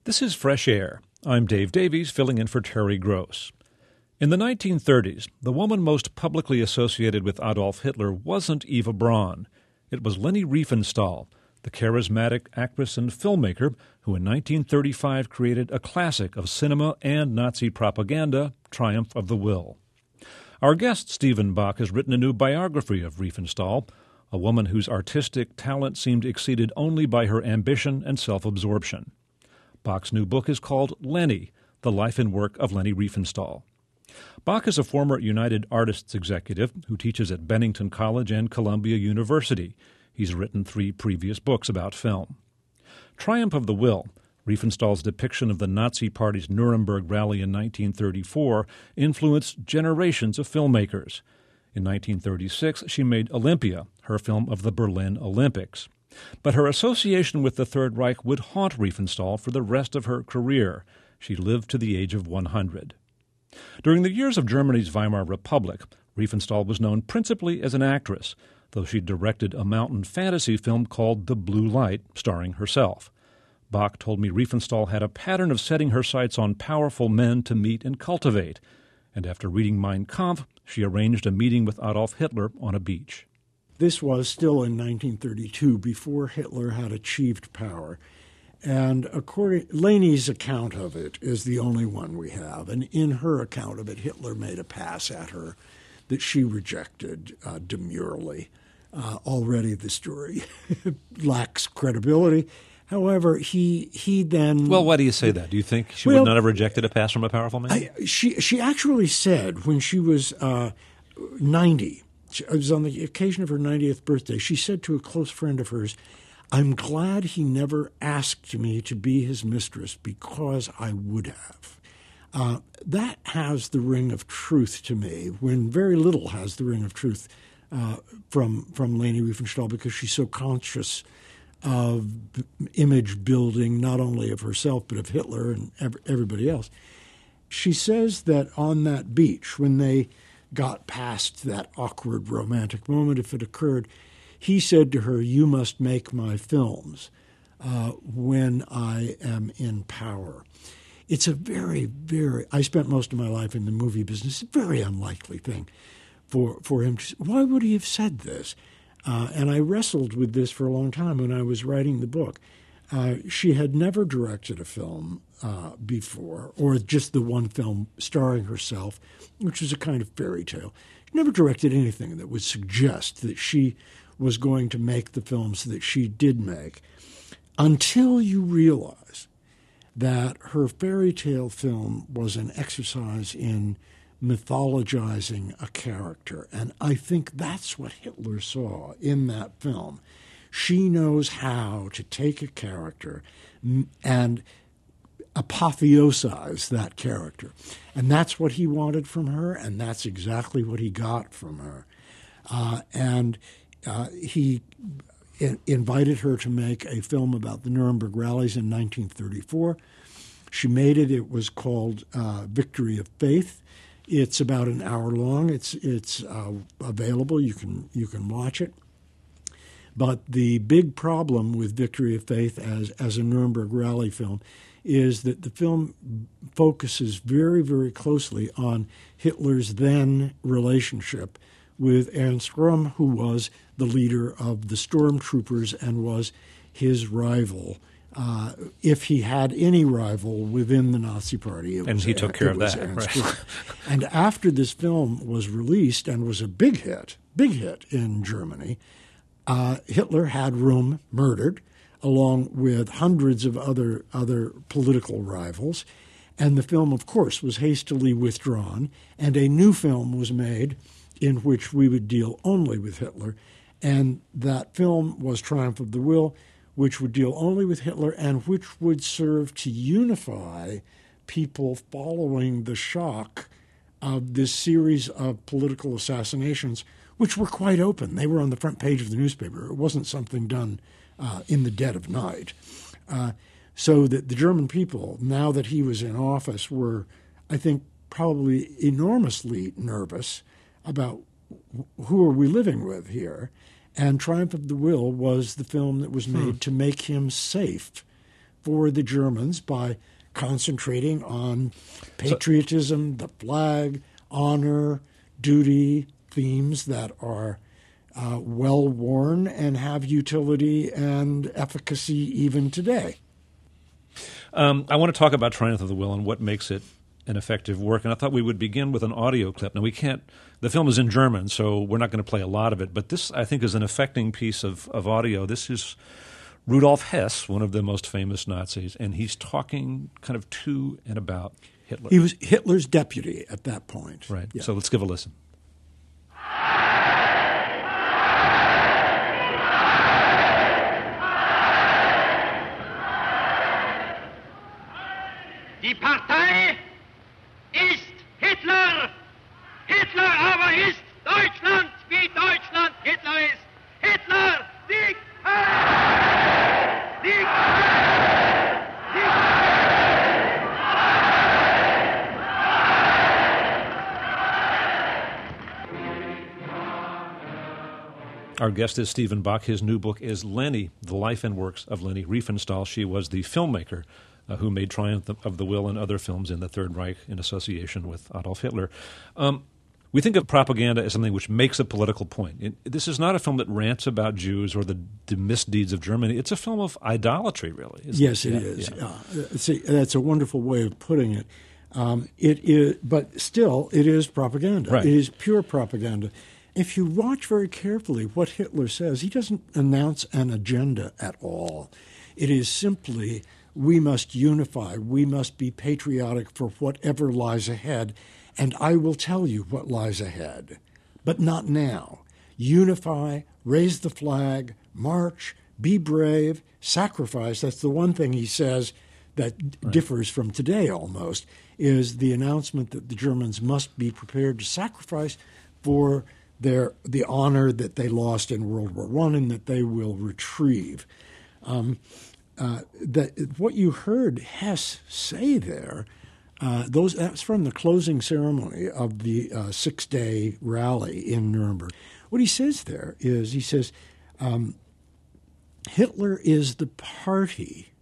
This is Fresh Air. I'm Dave Davies, filling in for Terry Gross. In the 1930s, the woman most publicly associated with Adolf Hitler wasn't Eva Braun. It was Leni Riefenstahl, the charismatic actress and filmmaker who in 1935 created a classic of cinema and Nazi propaganda, Triumph of the Will. Our guest, Stephen Bach, has written a new biography of Riefenstahl, a woman whose artistic talent seemed exceeded only by her ambition and self-absorption. Bach's new book is called Leni, The Life and Work of Leni Riefenstahl. Bach is a former United Artists executive who teaches at Bennington College and Columbia University. He's written 3 previous books about film. Triumph of the Will, Riefenstahl's depiction of the Nazi Party's Nuremberg rally in 1934, influenced generations of filmmakers. In 1936, she made Olympia, her film of the Berlin Olympics. But her association with the Third Reich would haunt Riefenstahl for the rest of her career. She lived to the age of 100. During the years of Germany's Weimar Republic, Riefenstahl was known principally as an actress, though she directed a mountain fantasy film called The Blue Light, starring herself. Bach told me Riefenstahl had a pattern of setting her sights on powerful men to meet and cultivate, and after reading Mein Kampf, she arranged a meeting with Adolf Hitler on a beach. This was still in 1932, before Hitler had achieved power. And Leni's account of it is the only one we have. And in her account of it, Hitler made a pass at her that she rejected demurely. Already the story lacks credibility. However, he then... Well, why do you say that? Do you think she would not have rejected a pass from a powerful man? She actually said when she was 90, it was on the occasion of her 90th birthday, she said to a close friend of hers, "I'm glad he never asked me to be his mistress because I would have." That has the ring of truth to me, when very little has the ring of truth from Leni Riefenstahl, because she's so conscious of image building, not only of herself but of Hitler and everybody else. She says that on that beach, when they got past that awkward romantic moment, if it occurred, he said to her, "You must make my films when I am in power." It's a very, very, I spent most of my life in the movie business, a very unlikely thing for him to say. Why would he have said this? And I wrestled with this for a long time when I was writing the book. She had never directed a film before, or just the one film starring herself, which was a kind of fairy tale. She never directed anything that would suggest that she was going to make the films that she did make, until you realize that her fairy tale film was an exercise in mythologizing a character. And I think that's what Hitler saw in that film. She knows how to take a character and apotheosize that character. And that's what he wanted from her, and that's exactly what he got from her. He invited her to make a film about the Nuremberg rallies in 1934. She made it. It was called Victory of Faith. It's about an hour long. It's available. You can watch it. But the big problem with Victory of Faith as a Nuremberg rally film is that the film focuses very, very closely on Hitler's then relationship with Ernst Röhm, who was the leader of the stormtroopers and was his rival. If he had any rival within the Nazi Party, and he took care of that. Right. And after this film was released and was a big hit in Germany, Hitler had Röhm murdered, along with hundreds of other political rivals. And the film, of course, was hastily withdrawn, and a new film was made in which we would deal only with Hitler. And that film was Triumph of the Will, which would deal only with Hitler and which would serve to unify people following the shock of this series of political assassinations, which were quite open. They were on the front page of the newspaper. It wasn't something done in the dead of night. So that the German people, now that he was in office, were, I think, probably enormously nervous about who are we living with here. And Triumph of the Will was the film that was made to make him safe for the Germans by concentrating on patriotism, the flag, honor, duty, themes that are well worn and have utility and efficacy even today. I want to talk about Triumph of the Will and what makes it an effective work, and I thought we would begin with an audio clip. Now, we can't – the film is in German, so we're not going to play a lot of it, but this, I think, is an affecting piece of audio. This is Rudolf Hess, one of the most famous Nazis, and he's talking kind of to and about Hitler. He was Hitler's deputy at that point. Right. Yeah. So let's give a listen. Die Partei ist Hitler. Hitler aber ist Deutschland, wie Deutschland Hitler ist. Hitler, Sieg Heil! Sieg Heil! Sieg Our guest is Stephen Bach. His new book is Leni, The Life and Works of Leni Riefenstahl. She was the filmmaker who made Triumph of the Will and other films in the Third Reich in association with Adolf Hitler. We think of propaganda as something which makes a political point. This is not a film that rants about Jews or the misdeeds of Germany. It's a film of idolatry, really. Yes, it is. See, that's a wonderful way of putting it. It is, but still, it is propaganda. Right. It is pure propaganda. If you watch very carefully what Hitler says, he doesn't announce an agenda at all. It is simply, we must unify, we must be patriotic for whatever lies ahead, and I will tell you what lies ahead, but not now. Unify, raise the flag, march, be brave, sacrifice. That's the one thing he says that differs from today almost, is the announcement that the Germans must be prepared to sacrifice for the honor that they lost in World War I and that they will retrieve. What you heard Hess say there, that's from the closing ceremony of the 6-day rally in Nuremberg. What he says there is, he says, Hitler is the party,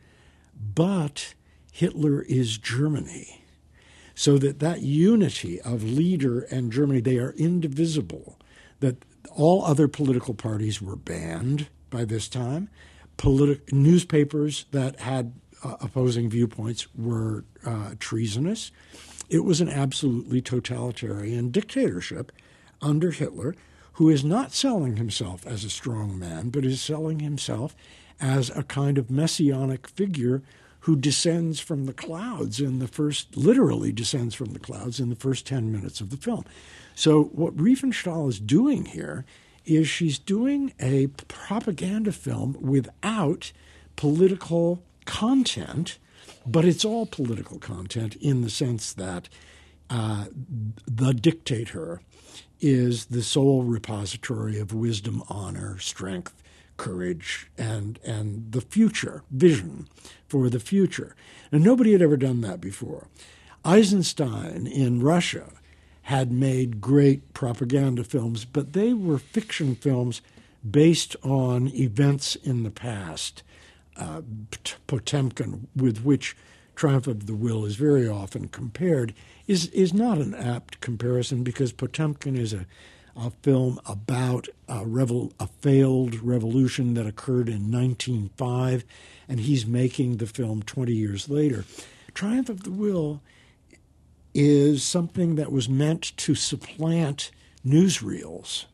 but Hitler is Germany. So that unity of leader and Germany, they are indivisible, that all other political parties were banned by this time. Newspapers that had opposing viewpoints were treasonous. It was an absolutely totalitarian dictatorship under Hitler, who is not selling himself as a strong man, but is selling himself as a kind of messianic figure who descends from the clouds literally descends from the clouds in the first 10 minutes of the film. So what Riefenstahl is doing here is she's doing a propaganda film without political content, but it's all political content in the sense that the dictator is the sole repository of wisdom, honor, strength, courage, and the future, vision for the future. And nobody had ever done that before. Eisenstein in Russia had made great propaganda films, but they were fiction films based on events in the past. Potemkin, with which Triumph of the Will is very often compared, is not an apt comparison because Potemkin is a film about a failed revolution that occurred in 1905, and he's making the film 20 years later. Triumph of the Will is something that was meant to supplant newsreels.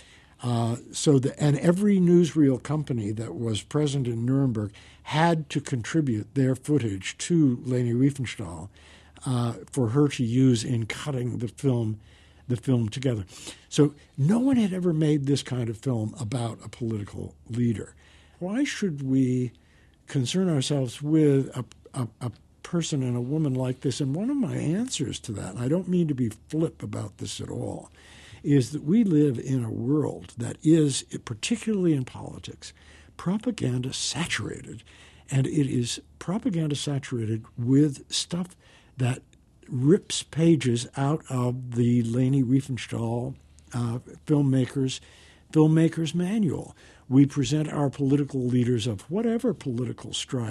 And every newsreel company that was present in Nuremberg had to contribute their footage to Leni Riefenstahl for her to use in cutting the film together. So no one had ever made this kind of film about a political leader. Why should we concern ourselves with a person and a woman like this? And one of my answers to that, and I don't mean to be flip about this at all, is that we live in a world that is, particularly in politics, propaganda saturated. And it is propaganda saturated with stuff that rips pages out of the Leni Riefenstahl filmmaker's manual. We present our political leaders of whatever political stripe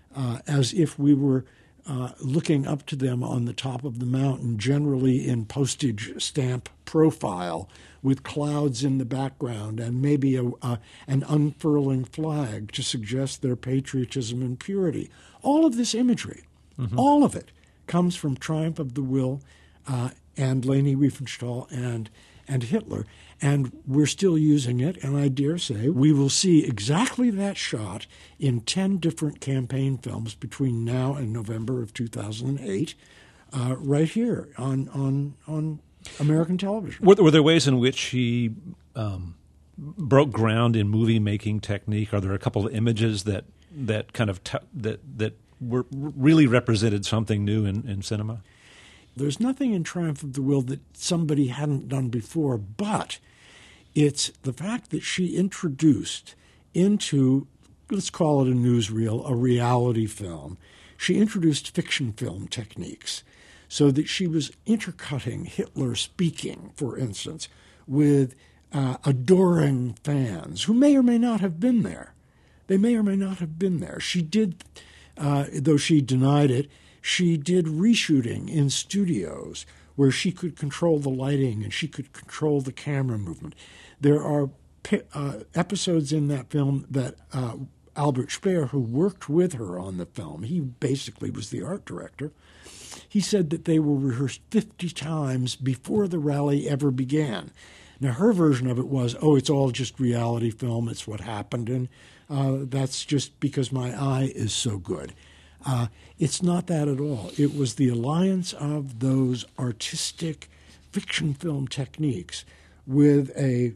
as if we were looking up to them on the top of the mountain, generally in postage stamp profile, with clouds in the background and maybe an unfurling flag to suggest their patriotism and purity. All of this imagery, all of it, comes from Triumph of the Will and Leni Riefenstahl and Hitler. And we're still using it, and I dare say we will see exactly that shot in 10 different campaign films between now and November of 2008, right here on American television. Were there ways in which he broke ground in movie-making technique? Are there a couple of images that kind of that were really represented something new in cinema? There's nothing in Triumph of the Will that somebody hadn't done before, but it's the fact that she introduced into, let's call it a newsreel, a reality film. She introduced fiction film techniques so that she was intercutting Hitler speaking, for instance, with adoring fans who may or may not have been there. They may or may not have been there. She did, though she denied it, she did reshooting in studios where she could control the lighting and she could control the camera movement. There are episodes in that film that Albert Speer, who worked with her on the film, he basically was the art director, he said that they were rehearsed 50 times before the rally ever began. Now, her version of it was, it's all just reality film, it's what happened, and that's just because my eye is so good. It's not that at all. It was the alliance of those artistic fiction film techniques with a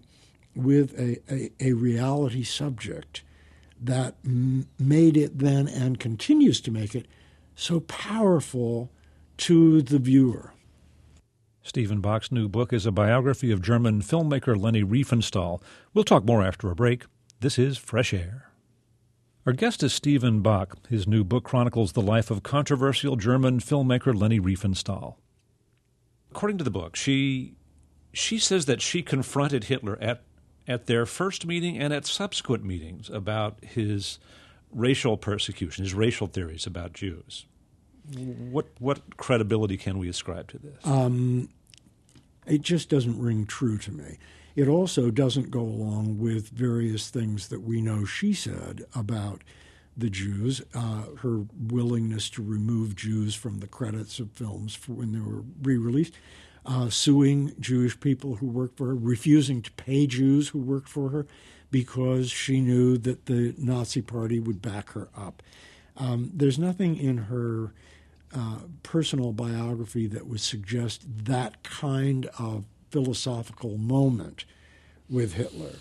reality subject that made it then and continues to make it so powerful to the viewer. Stephen Bach's new book is a biography of German filmmaker Leni Riefenstahl. We'll talk more after a break. This is Fresh Air. Our guest is Stephen Bach. His new book chronicles the life of controversial German filmmaker Leni Riefenstahl. According to the book, she says that she confronted Hitler at their first meeting and at subsequent meetings about his racial persecution, his racial theories about Jews. What credibility can we ascribe to this? It just doesn't ring true to me. It also doesn't go along with various things that we know she said about the Jews, her willingness to remove Jews from the credits of films when they were re-released, suing Jewish people who worked for her, refusing to pay Jews who worked for her because she knew that the Nazi Party would back her up. There's nothing in her personal biography that would suggest that kind of philosophical moment with Hitler.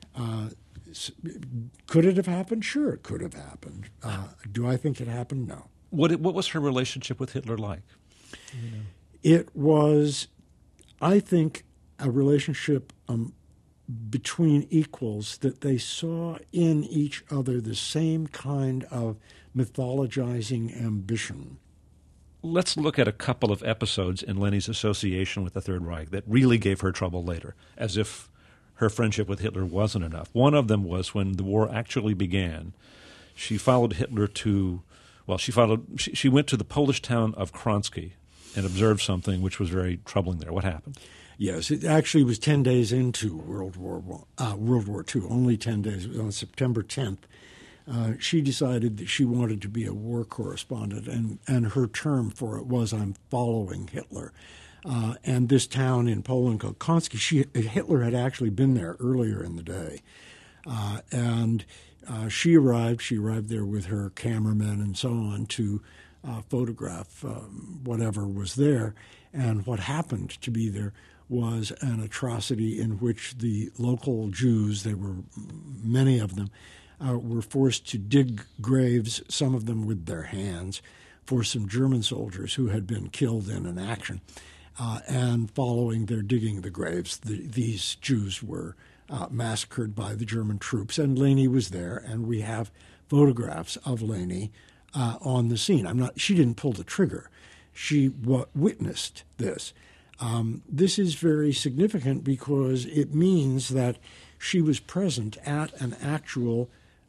Could it have happened? Sure, it could have happened. Do I think it happened? No. What was her relationship with Hitler like? It was, I think, a relationship between equals, that they saw in each other the same kind of mythologizing ambition. Let's look at a couple of episodes in Leni's association with the Third Reich that really gave her trouble later, as if her friendship with Hitler wasn't enough. One of them was when the war actually began. She followed Hitler she went to the Polish town of Kronsky and observed something which was very troubling there. What happened? Yes, it actually was 10 days into World War II, only 10 days. It was on September 10th. She decided that she wanted to be a war correspondent, and her term for it was, I'm following Hitler. And this town in Poland called Kronsky, Hitler had actually been there earlier in the day. And she arrived there with her cameramen and so on to photograph whatever was there. And what happened to be there was an atrocity in which the local Jews, there were many of them, were forced to dig graves, some of them with their hands, for some German soldiers who had been killed in an action. And following their digging the graves, these Jews were massacred by the German troops. And Leni was there, and we have photographs of Leni on the scene. She didn't pull the trigger. She witnessed this. This is very significant because it means that she was present at an actual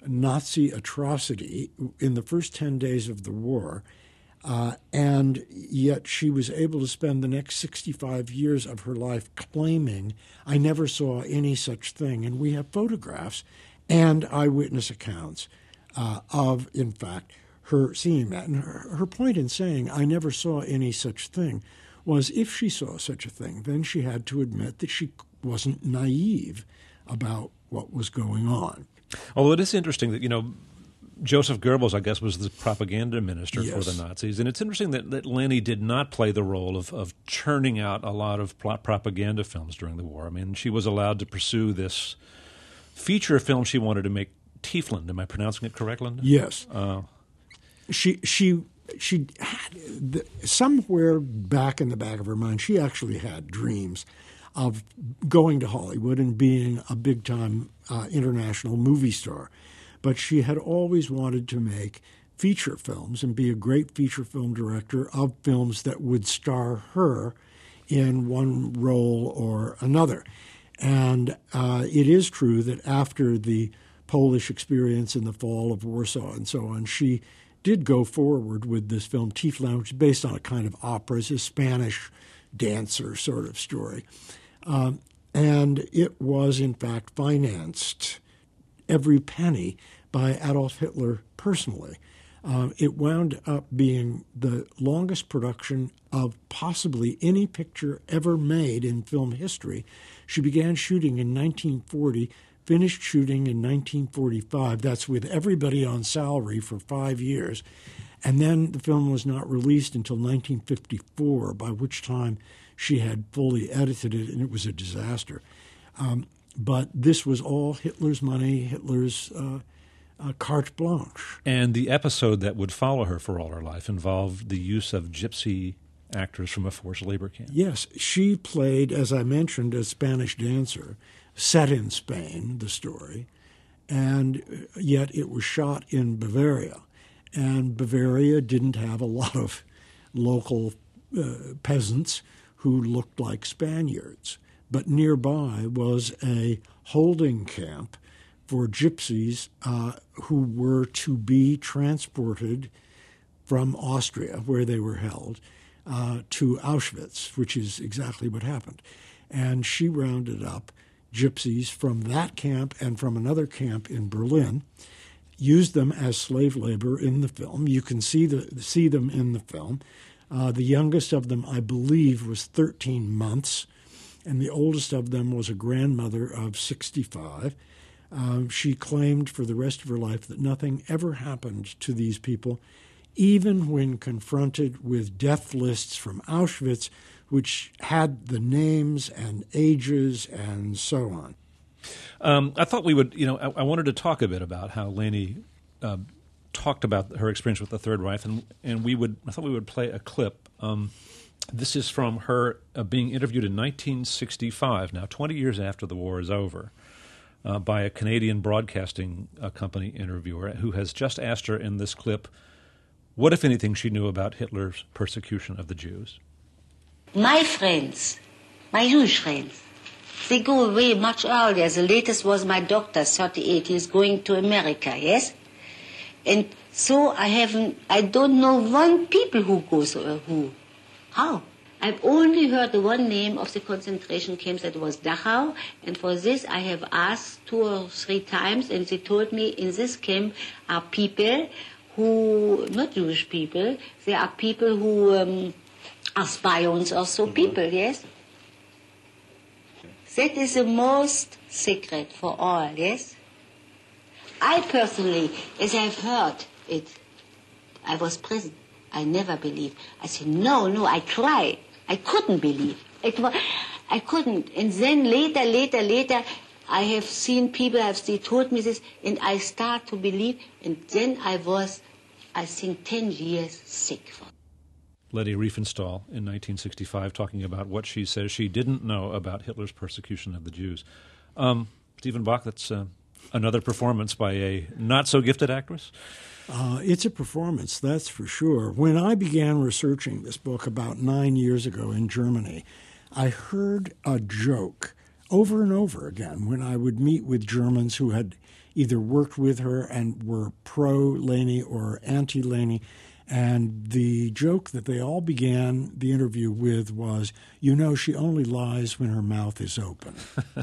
Nazi atrocity in the first 10 days of the war, and yet she was able to spend the next 65 years of her life claiming, I never saw any such thing. And we have photographs and eyewitness accounts of, in fact, her seeing that. And her point in saying, I never saw any such thing, was if she saw such a thing, then she had to admit that she wasn't naive about what was going on. Although it is interesting that, Joseph Goebbels, I guess, was the propaganda minister Yes. for the Nazis. And it's interesting that Lenny did not play the role of churning out a lot of propaganda films during the war. I mean, she was allowed to pursue this feature film she wanted to make, Tiefland. Am I pronouncing it correct, Linda? Yes. She had somewhere back in the back of her mind, she actually had dreams of going to Hollywood and being a big-time international movie star. But she had always wanted to make feature films and be a great feature film director of films that would star her in one role or another. And it is true that after the Polish experience in the fall of Warsaw and so on, she did go forward with this film, Tiefland, which is based on a kind of opera. It's a Spanish dancer sort of story. And it was, in fact, financed every penny by Adolf Hitler personally. It wound up being the longest production of possibly any picture ever made in film history. She began shooting in 1940, finished shooting in 1945. That's with everybody on salary for 5 years. And then the film was not released until 1954, by which time she had fully edited it, and it was a disaster. But this was all Hitler's money, Hitler's carte blanche. And the episode that would follow her for all her life involved the use of gypsy actors from a forced labor camp. Yes, she played, as I mentioned, a Spanish dancer, set in Spain, the story, and yet it was shot in Bavaria. And Bavaria didn't have a lot of local peasants who looked like Spaniards. But nearby was a holding camp for gypsies who were to be transported from Austria, where they were held, to Auschwitz, which is exactly what happened. And she rounded up gypsies from that camp and from another camp in Berlin, used them as slave labor in the film. You can see them in the film. The youngest of them, I believe, was 13 months, and the oldest of them was a grandmother of 65. She claimed for the rest of her life that nothing ever happened to these people, even when confronted with death lists from Auschwitz, which had the names and ages and so on. I thought we would, I wanted to talk a bit about how Leni talked about her experience with the Third Reich, and I thought we would play a clip. This is from her being interviewed in 1965, now 20 years after the war is over, by a Canadian broadcasting company interviewer who has just asked her in this clip what, if anything, she knew about Hitler's persecution of the Jews. My friends, my Jewish friends, they go away much earlier. The latest was my doctor, 38. He's going to America, yes? And so I don't know one people who goes, how? I've only heard the one name of the concentration camps, that was Dachau, and for this I have asked 2 or 3 times, and they told me in this camp are people who, not Jewish people, there are people who are spions or so people, yes? That is the most secret for all, yes? I personally, as I've heard it, I was present. I never believed. I said, no, I tried. I couldn't believe. I couldn't. And then later, I have seen people, they told me this, and I start to believe, and then I was, I think, 10 years sick for it. Leni Riefenstahl in 1965 talking about what she says she didn't know about Hitler's persecution of the Jews. Stephen Bach, that's another performance by a not-so-gifted actress? It's a performance, that's for sure. When I began researching this book about 9 years ago in Germany, I heard a joke over and over again when I would meet with Germans who had either worked with her and were pro-Laney or anti-Laney. And the joke that they all began the interview with was, she only lies when her mouth is open.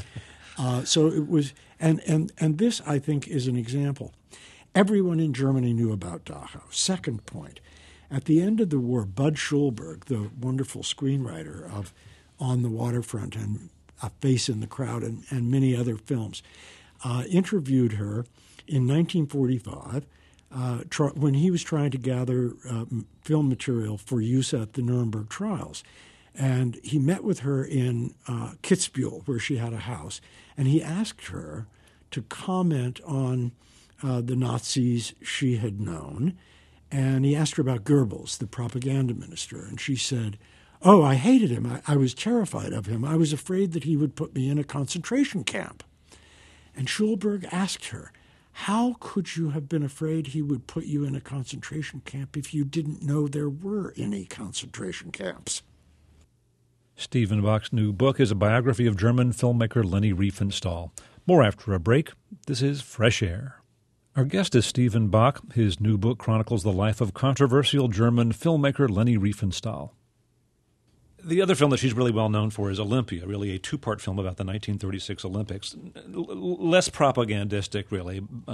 So it was, and this, I think, is an example. Everyone in Germany knew about Dachau. Second point, at the end of the war, Bud Schulberg, the wonderful screenwriter of On the Waterfront and A Face in the Crowd and many other films, interviewed her in 1945 when he was trying to gather film material for use at the Nuremberg trials. And he met with her in Kitzbühel, where she had a house, and he asked her to comment on the Nazis she had known. And he asked her about Goebbels, the propaganda minister, and she said, "Oh, I hated him. I was terrified of him. I was afraid that he would put me in a concentration camp." And Schulberg asked her, "How could you have been afraid he would put you in a concentration camp if you didn't know there were any concentration camps?" Stephen Bach's new book is a biography of German filmmaker Leni Riefenstahl. More after a break. This is Fresh Air. Our guest is Stephen Bach. His new book chronicles the life of controversial German filmmaker Leni Riefenstahl. The other film that she's really well known for is Olympia, really a two-part film about the 1936 Olympics. Less propagandistic, really,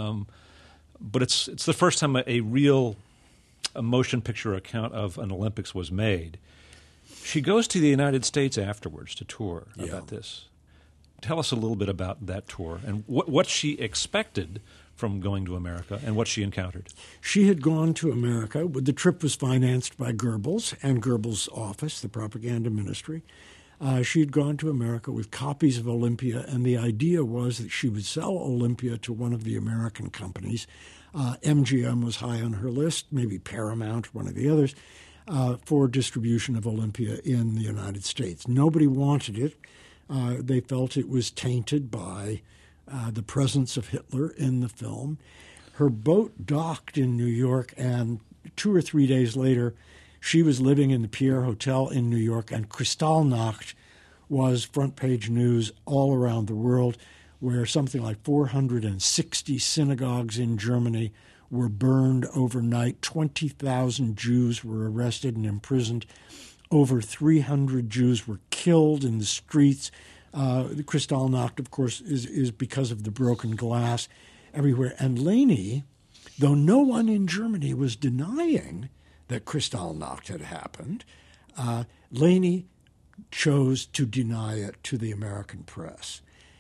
but it's the first time a real motion picture account of an Olympics was made. She goes to the United States afterwards to tour about this. Tell us a little bit about that tour and what she expected from going to America and what she encountered. She had gone to America. The trip was financed by Goebbels and Goebbels' office, the propaganda ministry. She had gone to America with copies of Olympia, and the idea was that she would sell Olympia to one of the American companies. MGM was high on her list, maybe Paramount, one of the others, for distribution of Olympia in the United States. Nobody wanted it. They felt it was tainted by the presence of Hitler in the film. Her boat docked in New York, and 2 or 3 days later, she was living in the Pierre Hotel in New York, and Kristallnacht was front-page news all around the world, where something like 460 synagogues in Germany were burned overnight. 20,000 Jews were arrested and imprisoned. Over 300 Jews were killed in the streets. The Kristallnacht, of course, is because of the broken glass everywhere. And Leni, though no one in Germany was denying that Kristallnacht had happened, Leni chose to deny it to the American press.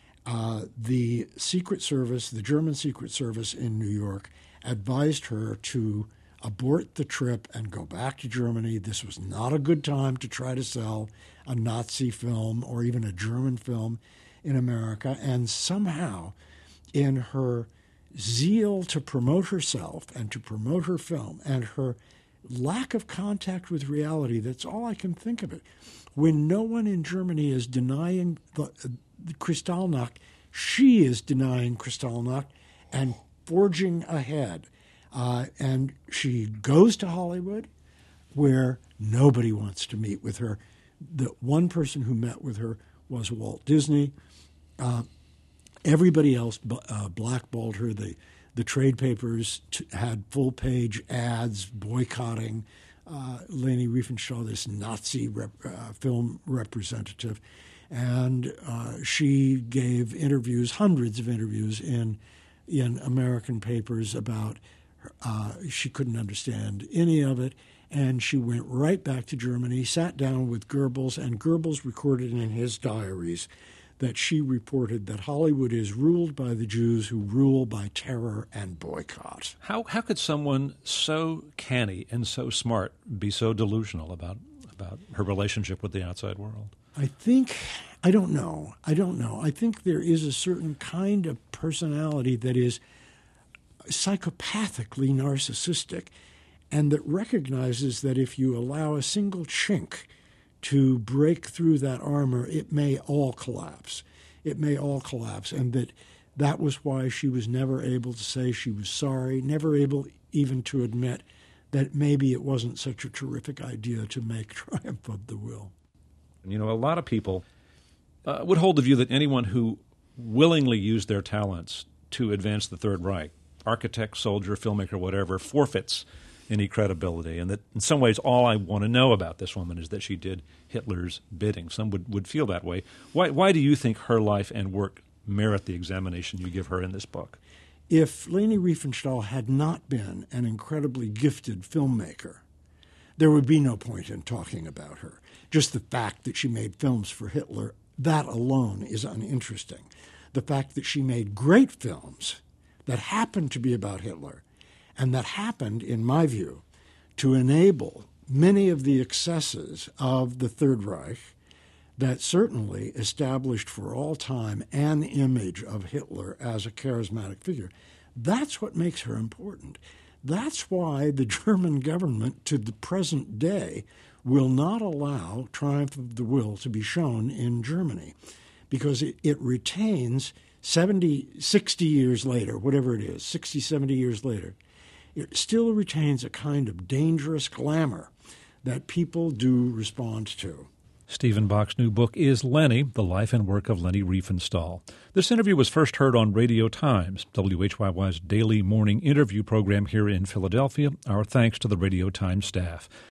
The Secret Service, the German Secret Service in New York, advised her to abort the trip and go back to Germany. This was not a good time to try to sell a Nazi film or even a German film in America. And somehow, in her zeal to promote herself and to promote her film and her lack of contact with reality, that's all I can think of it. When no one in Germany is denying the Kristallnacht, she is denying Kristallnacht and forging ahead. And she goes to Hollywood, where nobody wants to meet with her. The one person who met with her was Walt Disney. Everybody else blackballed her. The trade papers had full-page ads boycotting Leni Riefenstahl, this Nazi film representative. And she gave interviews, hundreds of interviews in American papers about she couldn't understand any of it, and she went right back to Germany, sat down with Goebbels, and Goebbels recorded in his diaries that she reported that Hollywood is ruled by the Jews who rule by terror and boycott. How could someone so canny and so smart be so delusional about her relationship with the outside world? I don't know. I think there is a certain kind of personality that is psychopathically narcissistic, and that recognizes that if you allow a single chink to break through that armor, it may all collapse. And that was why she was never able to say she was sorry, never able even to admit that maybe it wasn't such a terrific idea to make Triumph of the Will. You know, a lot of people would hold the view that anyone who willingly used their talents to advance the Third Reich, architect, soldier, filmmaker, whatever, forfeits any credibility. And that in some ways all I want to know about this woman is that she did Hitler's bidding. Some would feel that way. Why do you think her life and work merit the examination you give her in this book? If Leni Riefenstahl had not been an incredibly gifted filmmaker, there would be no point in talking about her. Just the fact that she made films for Hitler, that alone is uninteresting. The fact that she made great films that happened to be about Hitler, and that happened, in my view, to enable many of the excesses of the Third Reich that certainly established for all time an image of Hitler as a charismatic figure. That's what makes her important. That's why the German government, to the present day, will not allow Triumph of the Will to be shown in Germany, because it retains 70, 60 years later, whatever it is, 60, 70 years later, it still retains a kind of dangerous glamour that people do respond to. Stephen Bach's new book is Leni, The Life and Work of Leni Riefenstahl. This interview was first heard on Radio Times, WHYY's daily morning interview program here in Philadelphia. Our thanks to the Radio Times staff.